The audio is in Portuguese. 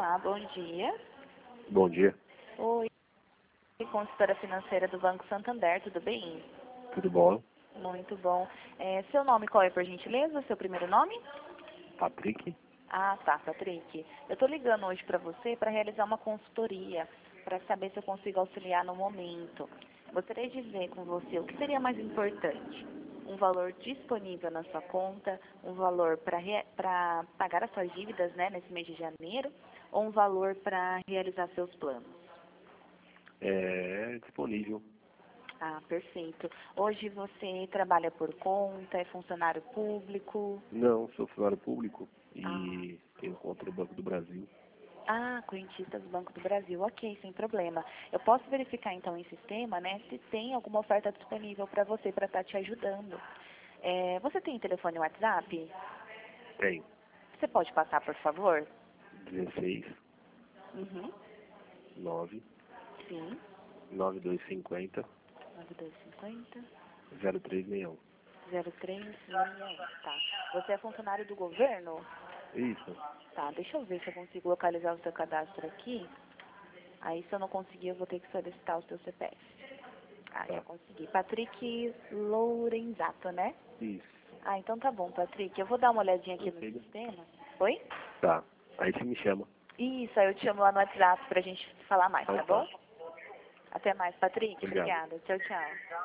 Olá, bom dia. Bom dia, Oi, consultora financeira do Banco Santander, tudo bem? tudo bom? Muito bom. Seu nome qual é, por gentileza? Seu primeiro nome? Patrick? Ah, tá, Patrick. Eu estou ligando hoje para você para realizar uma consultoria, para saber se eu consigo auxiliar no momento. Gostaria de ver com você o que seria mais importante. Um valor disponível na sua conta, um valor para pagar as suas dívidas, né, nesse mês de janeiro, ou um valor para realizar seus planos? É disponível. Ah, perfeito. Hoje você trabalha por conta, é funcionário público? Não, sou funcionário público Ah, e tenho conta no Banco do Brasil. correntista do Banco do Brasil. Ok, sem problema. Eu posso verificar então em sistema, né, se tem alguma oferta disponível para você, para estar te ajudando. Você tem telefone WhatsApp? Tenho Você pode passar, por favor? 16 Uhum. 9 Sim. 9250 9250 0361. 0361. Tá. Você é funcionário do governo? Isso, Tá, deixa eu ver se eu consigo localizar o seu cadastro aqui. Aí, se eu não conseguir, eu vou ter que solicitar o seu CPF. Ah, já tá. consegui. Patrick Lorenzato, né? Isso. Ah, então tá bom, Patrick. Eu vou dar uma olhadinha aqui no Perfeito. sistema. Oi? Tá. Aí você me chama. Isso, aí eu te chamo lá no WhatsApp pra gente falar mais, Então tá tá. bom? Até mais, Patrick. Obrigado. Obrigada. Tchau, tchau.